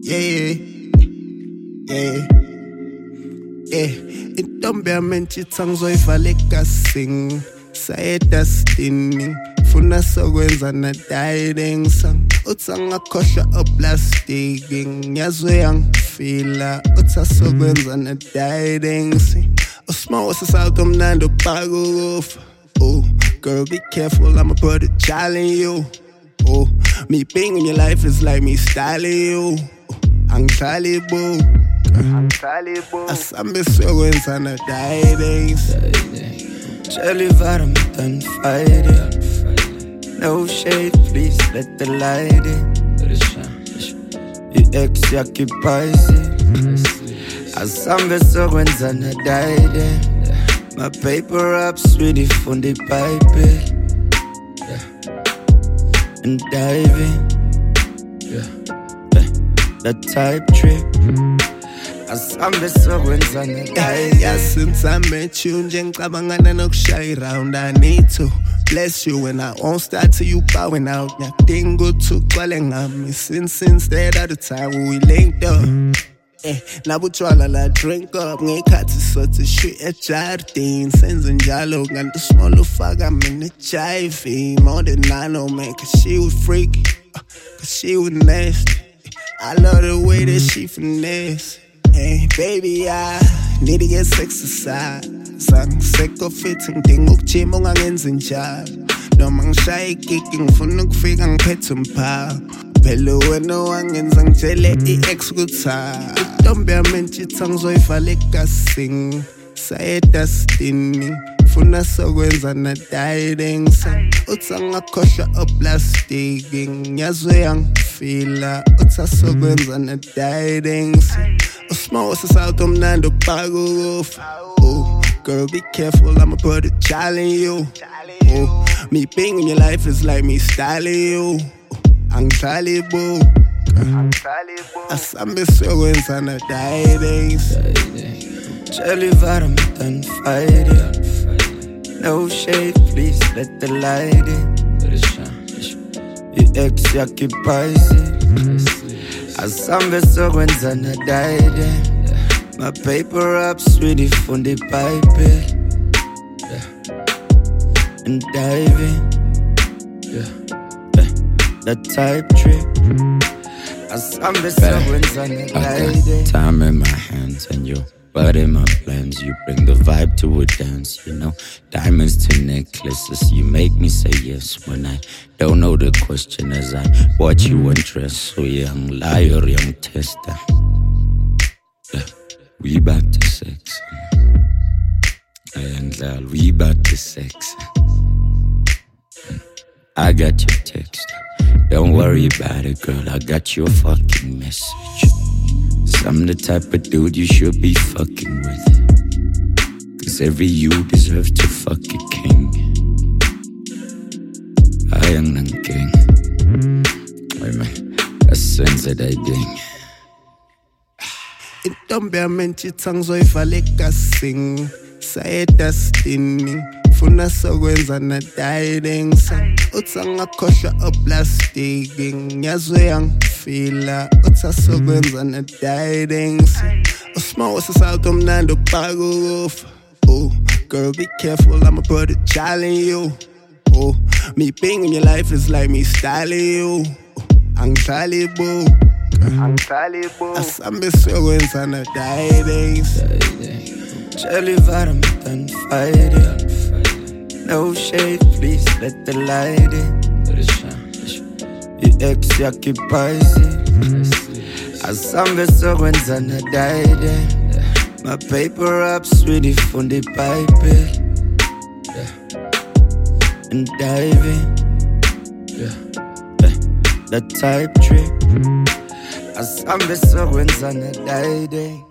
yeah, yeah, yeah. Intombi yami nchitha ngizoyivala egasini, saye dustini, funa sokwenza na dieting sang. Uthi angakhohlwa oplastic, ngiyazi uyangifila. Uthi asokwenza na dieting sing. Usmoke sisouth umnandi ubhaka ukufa. Oh, girl, be careful, I'ma put a child in you. Oh, me being in your life is like me styling you. Angihlali boo, asambe sokwenza na dieting. Jelly bottom done fighting. No shade, please let the light in. Your ex occupies it. Asambe sokwenza na dieting. My paper up, sweetie, from the pipe. And diving, that type trip. Asambe sokwenza na dieting. Yeah, since I met you, ngicabangana nokushaya round. I need to bless you and I won't start till you bowing out. Ngiyadinga ukuthi ugcwale ngami since that other time we linked up. Nabutshwala la drink up ngekhathi sothi shi ejardini senze njalo kanti small ufaka mina HIV more than I know man cause she was freaky cause she was nasty. I love the way that she finesse. Hey baby I need to get exercise. Sick of it ngidinga ukujima ungangenzi njalo noma ngishaya igigi ngifuna ukufika ngiphethe umphawu. Phela wena wangenza ngitshele i-ex ukuthi intombi yami nchitha ngizoyivala egasini, saye dustini, funa sokwenza na dieting sang. Uthi angakhohlwa oplastic, ngiyazi uyangifila. Uthi asokwenza na dieting sang. Usmoke sisouth umnandi ubhaka ukufa. Oh, girl, be careful, I'ma put a child in you. Oh, me being in your life is like me styling you. Angihlali boo, asambe sokwenza na dieting. Jelly bottom done fighting. No shade, please let the light in. Your ex occupies it. Asambe sokwenza na dieting. My paper up, sweetie, from the pipe. And diving, that type trip. Asambe sokwenza na dieting. Time in my hands and your body in my plans. You bring the vibe to a dance, you know. Diamonds to necklaces, you make me say yes when I don't know the question as I watch you undress. So young liar, young tester. Yeah, we back to sex. And we back to sex. I got your text. Don't worry about it, girl. I got your fucking message. I'm the type of dude you should be fucking with. Cause every you deserves to fuck a king. I am the king. Wait man, asenze that ding. Intombi yami nchitha ngizoyivala egasini, saye dustini, funa sokwenza na dieting sang. Uthi angakhohlwa oplastic, ngiyazi uyangifila. Uthi asokwenza na dieting sang. Usmoke sisouth umnandi ubhaka ukufa. Oh, girl, be careful, I'ma put a child in you. Oh, me being in your life is like me styling you. Angihlali boo, asambe sokwenza na dieting. Jelly bottom done fighting. No shade, please let the light in. Your ex occupies it. Asambe sokwenza na dieting. My paper up, sweetie, from the pipe. And diving, that type trip. Asambe sokwenza na dieting.